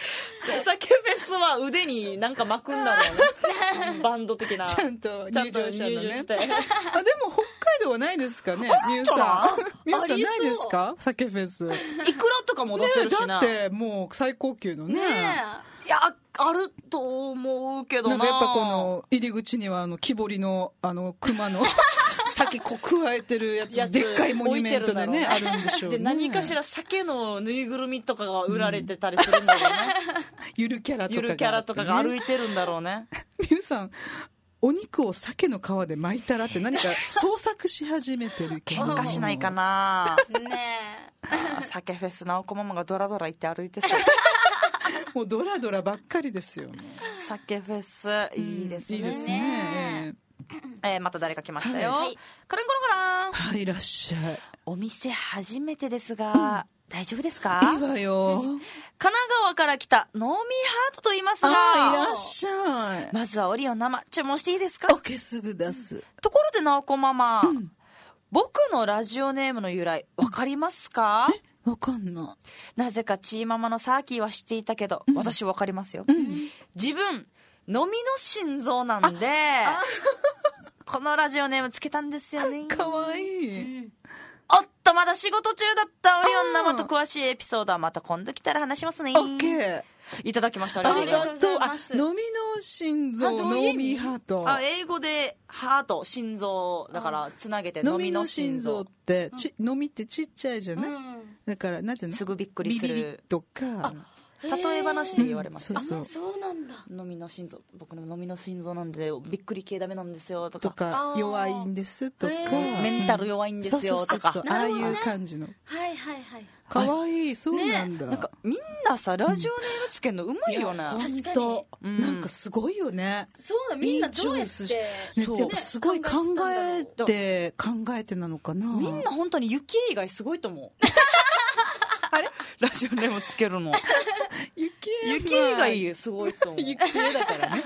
酒フェスは腕になんか巻くんだろうねバンド的なちゃんと入場者のね。 してでも北海道はないですかね、ミュウさんないですか、酒フェス。 いくらとかも出せるしな、 だってもう最高級のね。 いやあると思うけどな。 なんかやっぱこの入り口には木彫りの熊の酒こう加えてるやつでっかいモニュメントでねあるんでしょうね。 で何かしら酒のぬいぐるみとかが売られてたりするんだろうね、 ゆるキャラとかが、 ゆるキャラとかが歩いてるんだろうね。 ミュウさんお肉を鮭の皮で巻いたらって何か創作し始めてるけど喧嘩しないかなねえ。酒フェス直子ママがドラドラ行って歩いてさもうドラドラばっかりですよね。 酒フェスいいですね、 いいですね。 また誰か来ましたよ、はい、カレンコロコラン。 はい、いらっしゃい。 お店初めてですが、大丈夫ですか？ いいわよ。 神奈川から来たノーミーハートと言いますが、 いらっしゃい。 まずはオリオン生注文していいですか？ オッケー、すぐ出す。 ところで直子ママ、僕のラジオネームの由来わかりますか？ わかんない。 なぜかチーママのサーキーは知っていたけど、私わかりますよ、自分飲みの心臓なんでこのラジオネームつけたんですよね。 かわいい、 おっとまだ仕事中だったオリオン生と詳しいエピソードはまた今度来たら話しますね。 オッケー、 いただきました。ありがとうございがます。 飲みの心臓、ノーミーハート。 英語でハート、心臓だからつなげて飲みの心臓って飲みってちっちゃいじゃない、だからなんていうの、 すぐびっくりするビビリとか例え話で言われます、 そうなんだ。 飲みの心臓、僕の飲みの心臓なんでびっくり系ダメなんですよとか弱いんですとか、 メンタル弱いんですよとか、 ああいう感じの。 はいはいはい。 かわいい、そうなんだ。 なんかみんなさラジオネームつけるのうまいよね。 確かに。 なんかすごいよね。 そうだ、みんなどうやってすごい考えてなのかな。 みんな本当に雪以外すごいと思う。あれラジオネームつけるの雪以外すごいと思う。 雪だからね。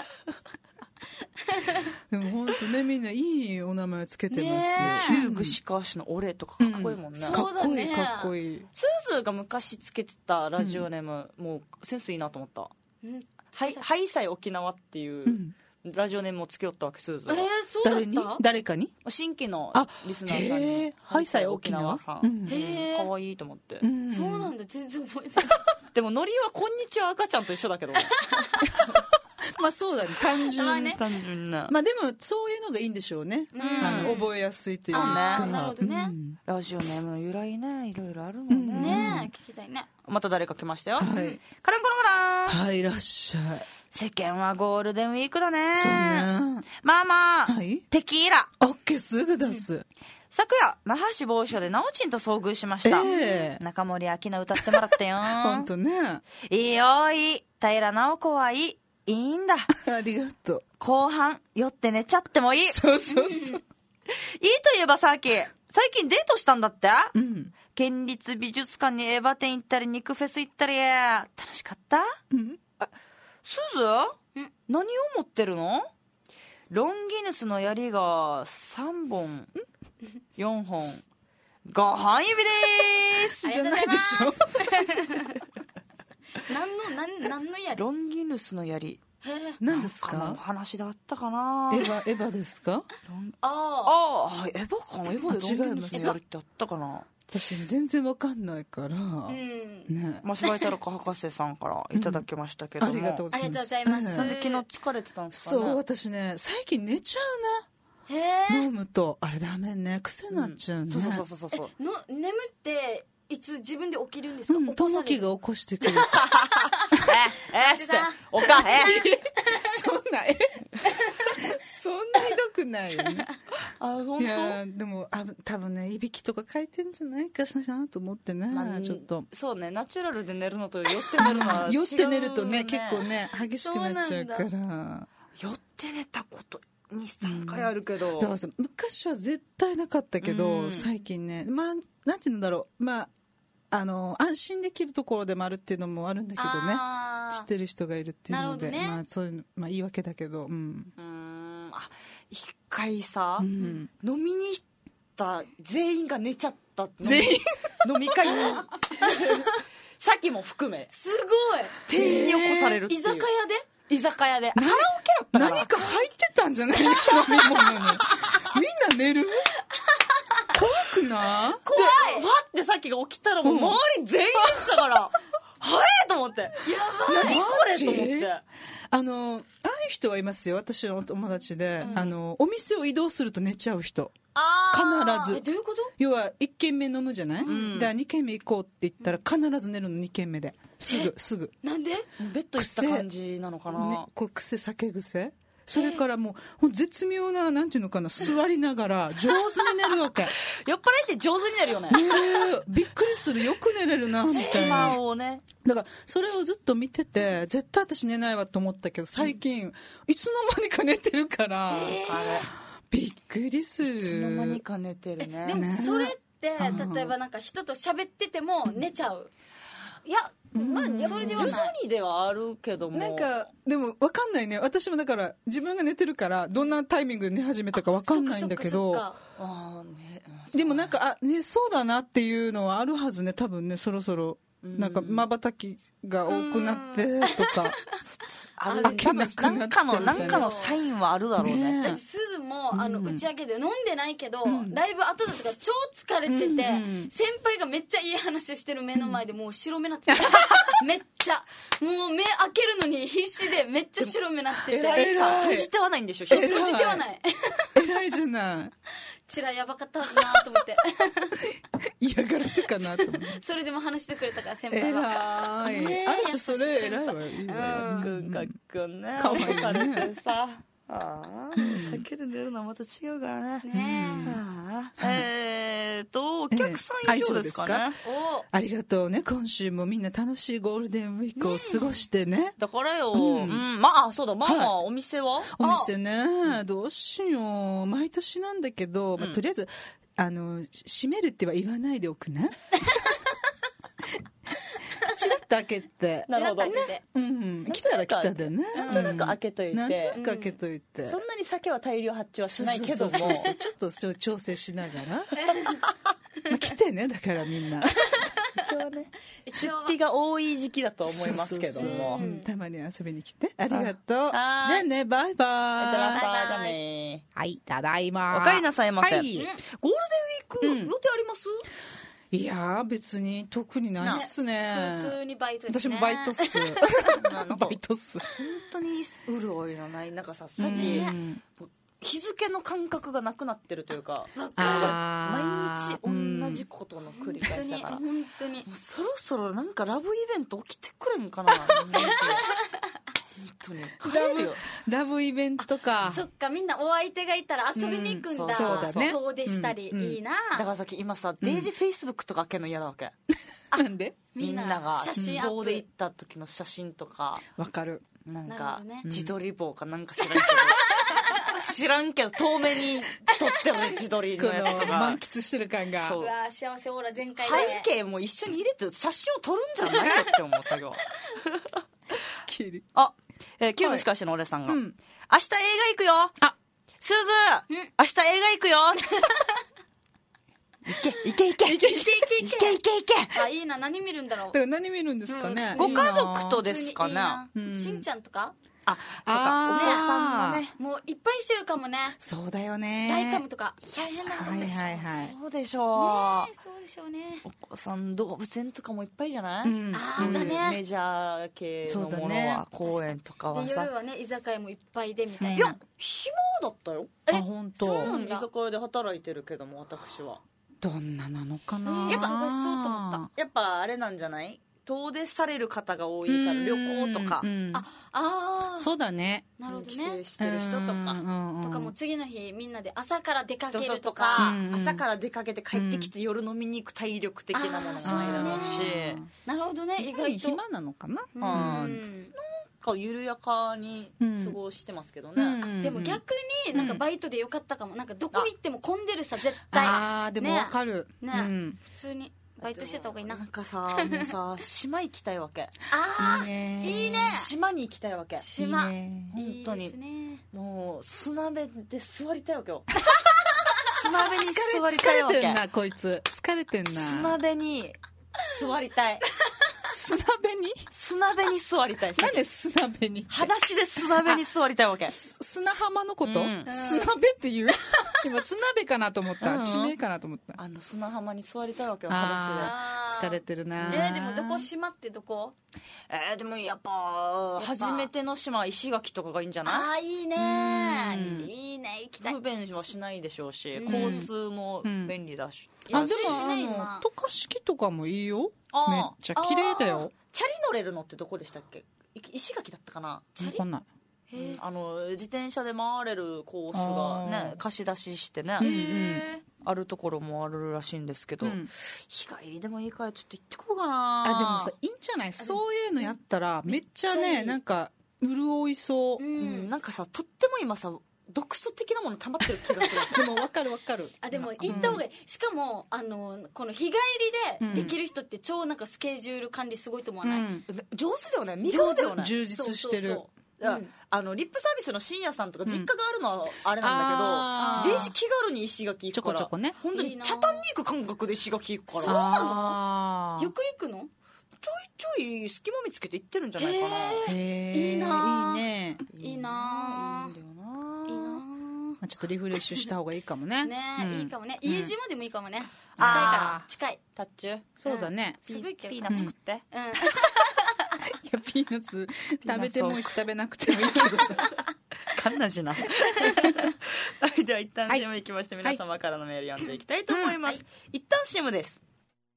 でも本当ね、みんないいお名前つけてますよ。 旧串川市の俺とかかっこいいもんね。 かっこいいかっこいい。 スーズーが昔つけてたラジオネーム、もうセンスいいなと思った。ハイサイ沖縄っていうラジオネームをつけよったわけ、スーズーは。 そうだった？ 誰かに？ 新規のリスナーさんに。 ハイサイ沖縄さん。かわいいと思って。 そうなんだ、全然覚えてない。 でもノリはこんにちは赤ちゃんと一緒だけど。 まあそうだね、単純な。 まあでもそういうのがいいんでしょうね。覚えやすいというか。 なるほどね。 ラジオネームの由来ね、いろいろあるもんね。 ねえ、聞きたいね。 また誰か来ましたよ。 はい。 カレンコロコラン。 はい、いらっしゃい。 世間はゴールデンウィークだね。 そうね。 まあまあ、テキーラ。 オッケー、すぐ出す。 昨夜、那覇市某所でなおちんと遭遇しました。中森明菜歌ってもらったよ。 ほんとね。 いいよ、いい。平直子はいい。いいんだ。 ありがとう。 後半、酔って寝ちゃってもいい。 そうそうそう。いいといえばさっき、最近デートしたんだって？県立美術館にエヴァ展行ったり、肉フェス行ったり、楽しかった？すず？何を持ってるの？ロンギヌスの槍が3本、4本、5本指でーす。 じゃないでしょ。 何の槍？ ロンギヌスの槍。 何ですか？ 話であったかな。 エヴァですか？ エヴァかな。エヴァでロンギヌスの槍ってあったかな。 私全然わかんないから。ね。 マシバイタルカ博士さんからいただきましたけども。 ありがとうございます。昨日疲れてたんですかね。 そう、私ね、最近寝ちゃうな。飲むとあれダメね、癖になっちゃうね。 そう。 眠っていつ自分で起きるんですか？ ともきが起こしてくる。 っておかそんなひどくないよね。いやでも多分ね、いびきとか書いてんじゃないかなと思ってね、ちょっと。 そうね、ナチュラルで寝るのと酔って寝るのは違う。 酔って寝るとね、結構ね激しくなっちゃうから。 酔って寝たこと2、3回あるけど、 だからさ、昔は絶対なかったけど、最近ね、まあなんていうんだろう、まあ安心できるところでもあるっていうのもあるんだけどね、知ってる人がいるっていうので、まあそういうの、まあ言い訳だけど、 一回さ、飲みに行った全員が寝ちゃった。 全員飲み会にさっきも含めすごい店員に起こされるっていう。 居酒屋で居酒屋でカラオケだったから何か入ってたんじゃないの？飲み物にみんな寝る？怖くない？ 怖い。わってさっきが起きたらもう周り全員寝てたから早いと思って、やばい、何これと思って。 ああいう人はいますよ。私のお友達で、お店を移動すると寝ちゃう人。必ず。 どういうこと？ 要は1軒目飲むじゃない、だから2軒目行こうって言ったら必ず寝るの、2軒目で。すぐ。 なんで？ ベッド行った感じなのかな、 ね、こう酒癖。それからもう絶妙な、なんていうのかな、座りながら上手に寝るわけ。 酔っ払いって上手に寝るよね。 寝る。びっくりする。よく寝れるなみたいな。 隙間をね。 だからそれをずっと見てて、絶対私寝ないわと思ったけど、最近、いつの間にか寝てるから、びっくりする。 いつの間にか寝てるね。 でもそれって例えばなんか人と喋ってても寝ちゃう？ いや、まあ、それではない。徐々にではあるけども。 なんか、でも分かんないね。私もだから、自分が寝てるから、どんなタイミングで寝始めたか分かんないんだけど、でもなんか、寝そうだなっていうのはあるはずね。多分ね、そろそろ、なんか、瞬きが多くなって、とか。 なんかのサインはあるだろうね。 すずも打ち上げで飲んでないけど、ライブ後だとか超疲れてて、先輩がめっちゃいい話してる目の前でもう白目なってて、めっちゃもう目開けるのに必死でめっちゃ白目なってて、 閉じてはないんでしょ？ 閉じてはない。 偉いじゃない。 チラやばかったはずなと思って嫌がらせかなと思って。 それでも話してくれたから先輩は偉い。ある種それ偉いわ。いいわ。 くんね。 かわいいね。 さ。酒で寝るのはまた違うからね。お客さん以上ですかね。 ありがとうね。今週もみんな楽しいゴールデンウィークを過ごしてね。 だからよ。まあそうだ。まあお店は？ お店ね。どうしよう。毎年なんだけど、とりあえず閉めるっては言わないでおくね。チラッと開けて。 なるほど。 来たら来たでね。 なんとなく開けといて。 なんとなく開けといて。 そんなに酒は大量発注はしないけども。 ちょっと調整しながら。来てね、だからみんな。 一応ね、出費が多い時期だと思いますけども。 たまに遊びに来て。ありがとう。じゃあね、バイバイ。 じゃあね。 はい、ただいま。 お帰りなさいませ。ゴールデンウィーク予定あります？ いやー別に特にないっすね。 普通にバイトですね。 私もバイトっす。バイトっす。 本当に潤いのない、なんかさっき日付の感覚がなくなってるというか、毎日同じことの繰り返しだから、 本当にそろそろなんかラブイベント起きてくれんかな。本当にラブイベントか。 そっか、みんなお相手がいたら遊びに行くんだ。 そうだね。 遠出したりいいな。 だからさっき今さデイジーフェイスブックとか開けるの嫌だわけ。 なんで？ みんなが遠出行った時の写真とか。 わかる。 なんか自撮り棒かなんか知らんけど遠目に撮ってる自撮りのやつとか満喫してる感が。 うわ幸せオーラ全開で。 背景も一緒に入れて写真を撮るんじゃないよって思う作業。あ、旧の司会者の俺さんが、明日映画行くよ。すず、明日映画行くよ。いけ。 あ、いいな。何見るんだろう。 だから何見るんですかね。 ご家族とですかね。しんちゃんとか。 そうか、お子さんもね。 もういっぱいしてるかもね。 そうだよね。 ライカムとか大変なのでしょ。 そうでしょう。 そうでしょうね。 お子さん動物園とかもいっぱいじゃない？ だね。 メジャー系のものは公園とかはさ。 で夜はね居酒屋もいっぱいでみたいな。 いや暇だったよ。 本当。 そうなんだ。 居酒屋で働いてるけども私は。 どんななのかな。 やっぱすごいそうと思った。 やっぱあれなんじゃない？遠出される方が多いから旅行とか。 そうだね。 なるほどね。 帰省してる人とか。 とかも次の日みんなで朝から出かけるとか。 朝から出かけて帰ってきて夜飲みに行く体力的なものもないだろうし。 なるほどね。意外と暇なのかな。 緩やかに過ごしてますけどね。 でも逆になんかバイトでよかったかも。なんかどこ行っても混んでるさ絶対。 でもわかる。 ね、普通にバイトしてた方がいいな。 なんかさ、もうさ、島行きたいわけ。 いいね。 島に行きたいわけ。 島。 本当に。もう砂辺で座りたいわけよ。砂辺に座りたいわけ。 疲れてんなこいつ。疲れてんな。 砂辺に座りたい。 砂辺に座りたい。 なんで砂辺に？ 裸足で砂辺に座りたいわけ。 砂浜のこと？砂辺っていう今砂辺かなと思った。地名かなと思った。 砂浜に座りたいわけよ、 裸足で。疲れてるな。 でもどこ島ってどこ？ でもやっぱ初めての島は石垣とかがいいんじゃない？ いいね。いいね、行きたい。 不便はしないでしょうし、交通も便利だし。 でも渡嘉敷とかもいいよ。めっちゃ綺麗だよ。 チャリ乗れるのってどこでしたっけ？石垣だったかな？ 分かんない。 自転車で回れるコースがね貸し出ししてね、あるところもあるらしいんですけど、日帰りでもいいからちょっと行ってこうかな。 でもさ、いいんじゃない？そういうのやったらめっちゃね、なんか潤いそう。 なんかさ、とっても今さ毒素的なもの溜まってる気がする。 でも分かる。 でも行った方がいい。しかもこの日帰りでできる人って超なんかスケジュール管理すごいと思わない？ 上手だよね。見事だよね。 充実してる。 リップサービスの深夜さんとか実家があるのはあれなんだけど、デイジ気軽に石垣行くから、 ちょこね、 本当に茶炭に行く感覚で石垣行くから。 そうなの？よく行くの？ ちょい隙間見つけて行ってるんじゃないかな。 いいな。 いいね。 いいな。 ちょっとリフレッシュした方がいいかもね。 いいかもね。家路までもいいかもね。近いから。近い。 タッチュ。 そうだね。 ピーナッツ作って。 いや、ピーナッツ食べてもいいし食べなくてもいいけどさ。 かんなしな。はい、では一旦 CM 行きまして、皆様からのメール読んでいきたいと思います。一旦 CM です。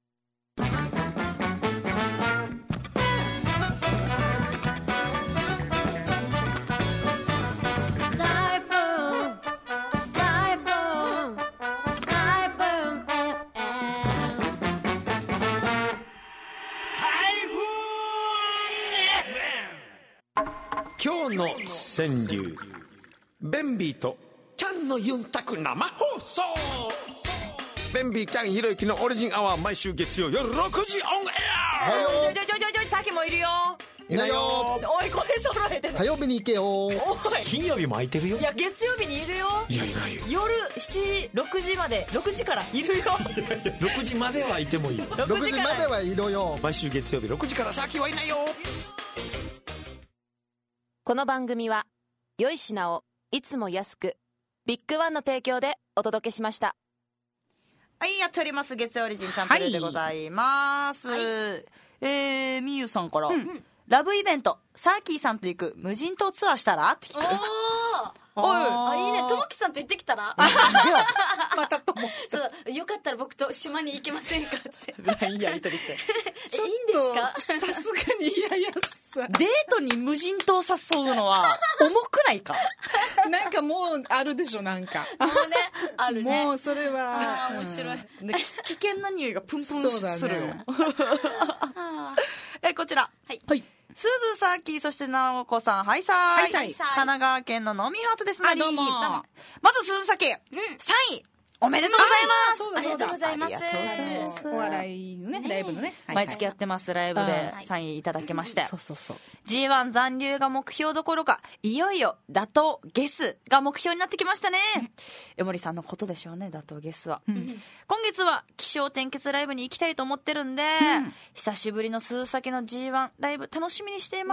今日の川柳、ベンビーとキャンのユンタク生放送。ベンビーキャンひろゆきのオリジンアワー、毎週月曜夜6時オンエア。 さっきもいるよ。 いないよ。 おい、声揃えて。 火曜日に行けよ。おい、 金曜日も空いてるよ。 いや、月曜日にいるよ。 いや、いないよ。 夜6時まで、6時からいるよ。 6時まではいてもいいよ。 6時まではいるよ。 毎週月曜日6時から先はいないよ。 この番組は良い品をいつも安く、ビッグワンの提供でお届けしました。 はい、やっております月曜オリジンチャンプルーでございます。みゆさんから、ラブイベントサーキーさんと行く無人島ツアーしたらって聞く。 いいね。ともきさんと行ってきたら。 またともき。 そう、よかったら僕と島に行けませんかって。 やりとりして。 いいんですか？ さすがに嫌やさ。 デートに無人島誘うのは重くないか？ なんかもうあるでしょ、なんか。 もうね、あるね。 もうそれは。 面白い。 危険な匂いがプンプンするよ。こちら。 はい。 すずさき、そしてなおこさん、はいさーい。神奈川県の飲みハートですのに。 どうも。 まずすずさき、3位。おめでとうございます。 ありがとうございます。 お笑いのね、ライブのね。 毎月やってますライブで3位いただきまして。 そう。 G1 残留が目標どころか、いよいよ打倒ゲスが目標になってきましたね。江森さんのことでしょうね、打倒ゲスは。今月は起承転結ライブに行きたいと思ってるんで、久しぶりの鈴先の G1 ライブ楽しみにしています。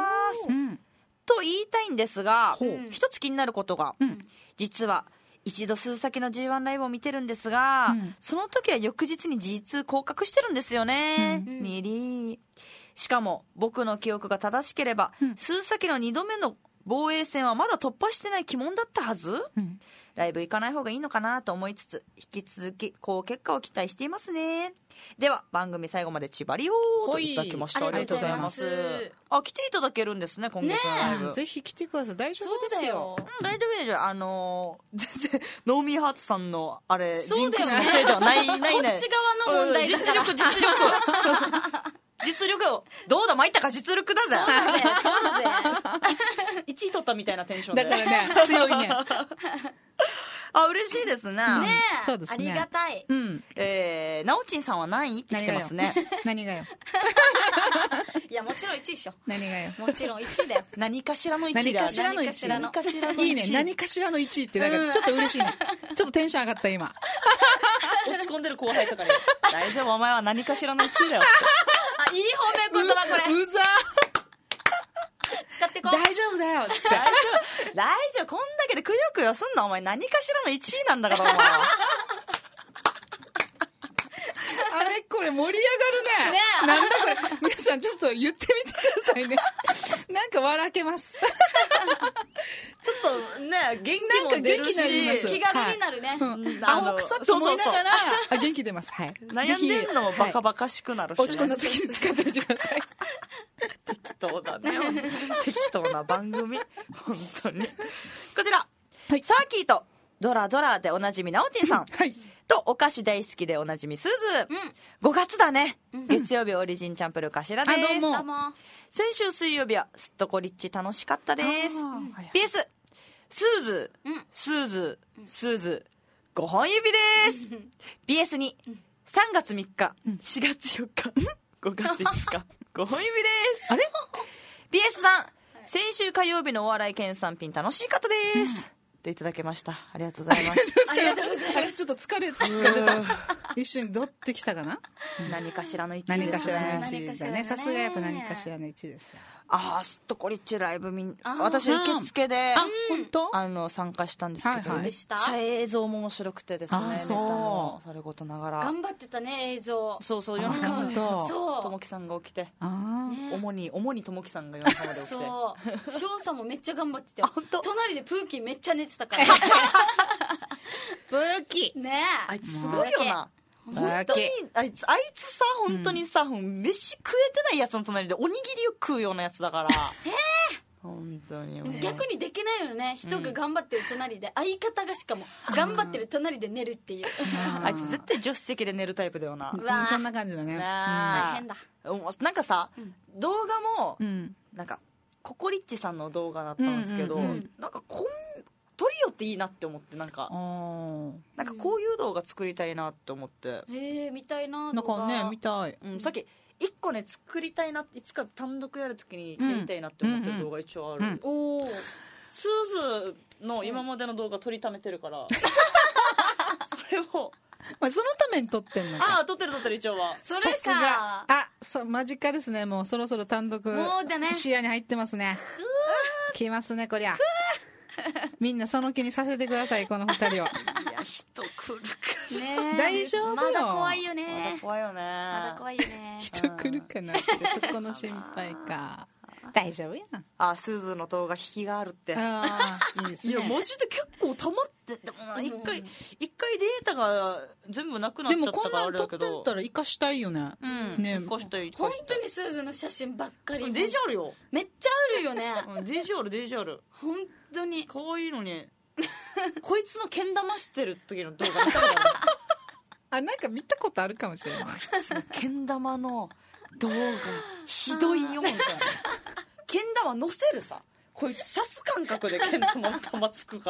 と言いたいんですが、一つ気になることが、実は一度鈴先の G1 ライブを見てるんですが、その時は翌日に G2 降格してるんですよね。にりしかも僕の記憶が正しければ、鈴先の2度目の防衛戦はまだ突破してない鬼門だったはず、ライブ行かない方がいいのかなと思いつつ、引き続き好結果を期待していますね。では番組最後までちばりよーといただきました。ありがとうございます。来ていただけるんですね、今月のライブ。 ぜひ来てください。大丈夫ですよ。 大丈夫ですよ。全然ノーミーハーツさんのあれジンクスのせいではないね。こっち側の問題だから。 実力よ。どうだ、参ったか、実力だぜ。 そうだぜ。 1位取ったみたいなテンションで。 だからね、強いね。 嬉しいですね。 ねえ。 そうですね。 ありがたい。 なおちんさんは何位って来てますね。 何がよ。 いや、もちろん1位っしょ。 何がよ。 もちろん1位だよ。 何かしらの1位だよ。 何かしらの1位。いいね。何かしらの1位って、なんかちょっと嬉しいね。ちょっとテンション上がった、今。 落ち込んでる後輩とかに、大丈夫、お前は何かしらの1位だよ。 いい褒め言葉これ。 うざ使ってこう。 大丈夫だよつって大丈夫、こんだけでくよくよすんな、お前。何かしらの1位なんだから、お前。 あれこれ盛り上がるね。 ねえ。 なんだこれ。皆さんちょっと言ってみてくださいね。なんか笑けます。 ちょっとね、元気も出るし、 なんか元気になります気軽になるね。 青臭と思いながら、元気出ます。はい。 悩んでんのもバカバカしくなるし、ね。 落ち込んだ時に使ってみてください。 適当だね。適当な番組。本当に。こちら、はい、サーキーとドラドラでおなじみなおちんさん。はい。とお菓子大好きでおなじみすず、5月だね、月曜日オリジンチャンプルかしらです。 どうも。 先週水曜日はすっとこリッチ楽しかったです。PS スーズスーズスーズ5本指です。PS に3月3日4月4日5月5日5本指です。あれ PS さん、先週火曜日のお笑い県産品楽しかったです、いただけました。ありがとうございます。 ありがとうございます。 あれちょっと疲れた。一瞬どってきたかな。 何かしらの1位何かしらの1位だね。さすがやっぱ何かしらの1位ですよ。 ああ、すっとこリッチライブ私受付で本当参加したんですけど、めっちゃ映像も面白くてですね。ネタもさることながら頑張ってたね、映像。 そうそう、夜中までともきさんが起きて、主にともきさんが夜中まで起きて、 そう翔さんもめっちゃ頑張ってたよ。隣でプーキーめっちゃ寝てたから。 プーキーねえ、 あいつすごいよな。本当にあいつさ、本当にさ、飯食えてないやつの隣でおにぎりを食うようなやつだから。本当に逆にできないよね。人が頑張ってる隣で、相方がしかも頑張ってる隣で寝るっていう。 あいつ絶対助手席で寝るタイプだよな。 そんな感じだね。 大変だ。 なんかさ、動画もなんかココリッチさんの動画だったんですけど、なんかトリオっていいなって思って、なんかこういう動画作りたいなって思って。 見たいな。 なんかね、見たい。 さっき1個ね作りたいなって、いつか単独やるときにやりたいなって思ってる動画一応ある。スーズの今までの動画撮りためてるから、それをそのために撮ってんのか。 撮ってる一応は。 それか。 間近ですね。もうそろそろ単独視野に入ってますね。来ますねこりゃ。みんなその気にさせてください、この2人を。いや、 人来るかね。 大丈夫よ。 まだ怖いよね。 まだ怖いよね。 人来るかなって、そこの心配か。大丈夫やん。 スーズの動画引きがあるって。 いいですね。 いや、マジで結構溜まって、でも一回データが全部なくなっちゃったからあれだけど。でもこんなん撮ってたら生かしたいよね。 生かしたい。 本当にスーズの写真ばっかり。 デージあるよ。 めっちゃあるよね。 デージある。 本当に。 可愛いのに。こいつのけん玉してる時の動画見たことある。 なんか見たことあるかもしれない。 けん玉の動画ひどいよみたいな。けん玉乗せるさ、こいつ刺す感覚でけん玉の玉つくから。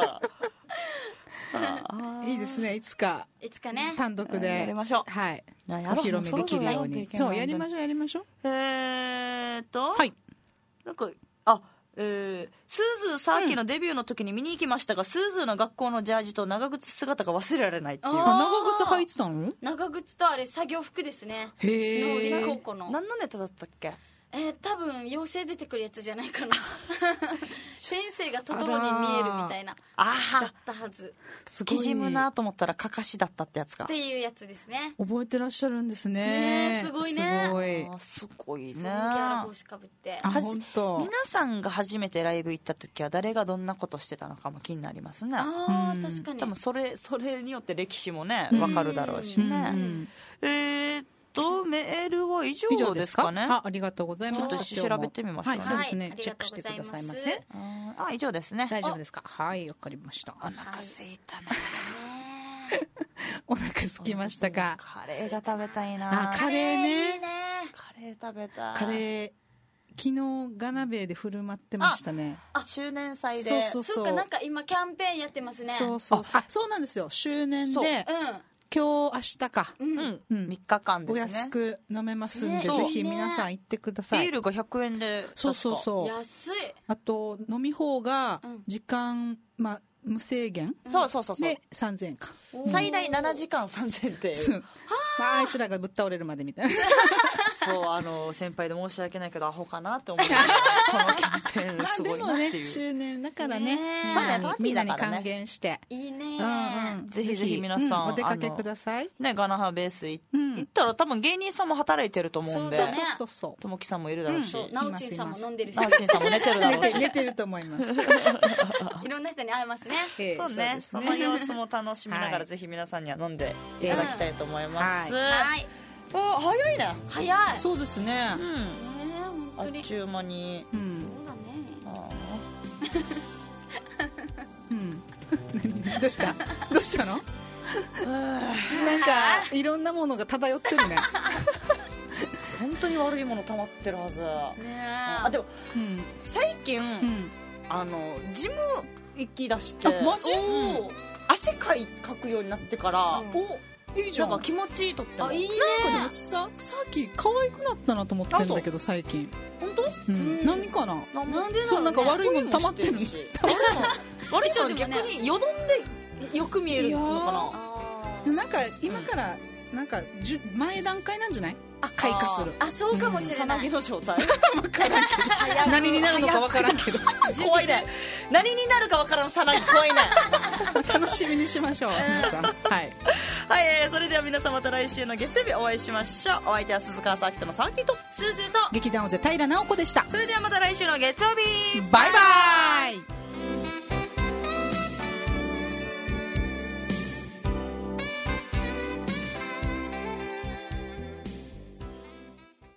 いいですね。いつかね、 単独でやりましょう。 はい。お披露目できるように。そう、やりましょう。 はい。なんかスーズサーキのデビューの時に見に行きましたが、スーズの学校のジャージと長靴姿が忘れられないっていう。 長靴履いてたの？ 長靴とあれ作業服ですね。 農林高校の。 何のネタだったっけ？ 多分妖精出てくるやつじゃないかな。先生がトトロに見えるみたいなだったはず。 キジムなと思ったらカカシだったってやつかっていうやつですね。 覚えてらっしゃるんですね。 すごいね。 すごいね。 ギャラ帽子かぶって。 本当。 皆さんが初めてライブ行った時は誰がどんなことしてたのかも気になりますね。 確かに。 多分それによって歴史もね分かるだろうしね。メールは以上ですかね。 ありがとうございます。 ちょっと調べてみましょう。 はい、そうですね。チェックしてくださいませ。 以上ですね。 大丈夫ですか？はい、わかりました。 お腹すいたな。 お腹すきましたか？ カレーが食べたいな。 カレーね。 カレー食べたい。 カレー。昨日ガナベイで振る舞ってましたね。 周年祭で。 そうか、なんか今キャンペーンやってますね。 そうなんですよ。周年で。今日明日か 3日間ですね。 お安く飲めますんで、ぜひ皆さん行ってください。 ビールが100円で。 そう安い。 あと飲み放が時間無制限そうで3000円か。 最大7時間3000円っていう。 あいつらがぶっ倒れるまでみたいな。 そう先輩で申し訳ないけどアホかなって思うこのキャンペーンすごいなっていう。 でもね周年だからね、 みんなに還元していいね。 ぜひぜひ皆さんお出かけくださいね。ガナハベース行ったら多分芸人さんも働いてると思うんで、 そうともきさんもいるだろうし、 なおちんさんも飲んでるし、 なおちんさんも寝てるだろうし寝てると思います。 いろんな人に会えますね。 そうね、その様子も楽しみながらぜひ皆さんには飲んでいただきたいと思います。早いね。 早い。 そうですね。 あっちゅう間に。 どうしたの？なんかいろんなものが漂ってるね。 本当に悪いもの溜まってるはず。でも最近ジム行き出して、 マジ？ 汗かくようになってからいいじゃん。 なんか気持ちいいとっても。 いいね。 なんかでもさっき可愛くなったなと思ってんだけど最近。 本当？ 何かな？ なんでそうなんか悪いもの溜まってる。 悪いもの逆によどんでよく見えるのかな。なんか今からなんか前段階なんじゃない？開花する。 そうかもしれない。 さなぎの状態。 何になるのかわからんけど。 怖いね。何になるかわからんさなぎ怖いね。 楽しみにしましょう皆さん。はい。 それでは皆さんまた来週の月曜日お会いしましょう。お相手は鈴川サーキットのサーキットスーズーと劇団尾瀬平直子でした。 それではまた来週の月曜日。 バイバイ。